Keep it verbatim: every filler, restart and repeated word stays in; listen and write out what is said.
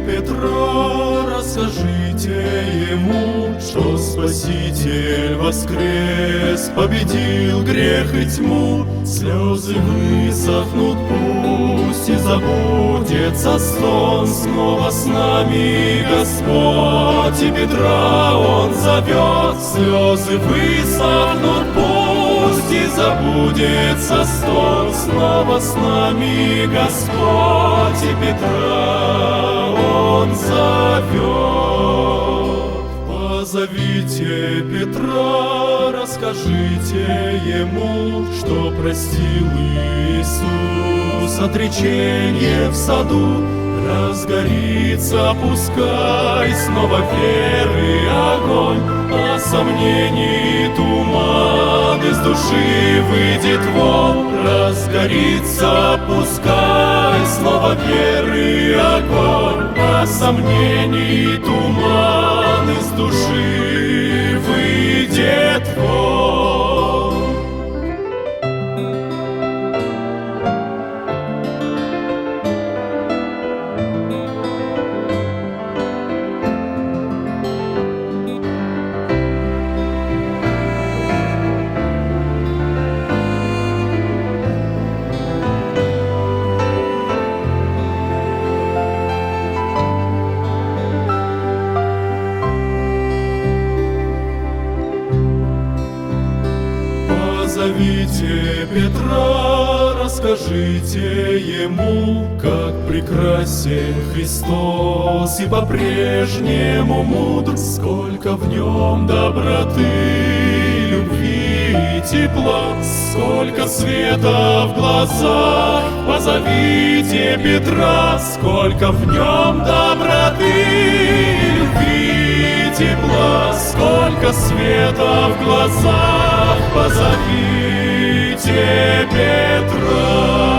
Петра, расскажите ему, что Спаситель воскрес, победил грех и тьму. Слезы высохнут, пусть и забудется стон, снова с нами Господь, и Петра Он зовет. Слезы высохнут, пусть и забудется стон, снова с нами Господь, и Петра Он зовет. Позовите Петра, расскажите ему, что простил Иисус отреченье в саду. Разгорится, пускай снова веры огонь, а сомнений туман из души выйдет вон. Разгорится, пускай снова веры огонь, а сомнений туман из души выйдет вон. Позовите Петра, расскажите ему, как прекрасен Христос и по-прежнему мудр, сколько в нем доброты, любви и тепла, сколько света в глазах. Позовите Петра, сколько в нем доброты, любви и тепла, сколько света в глазах. Позовите Петра.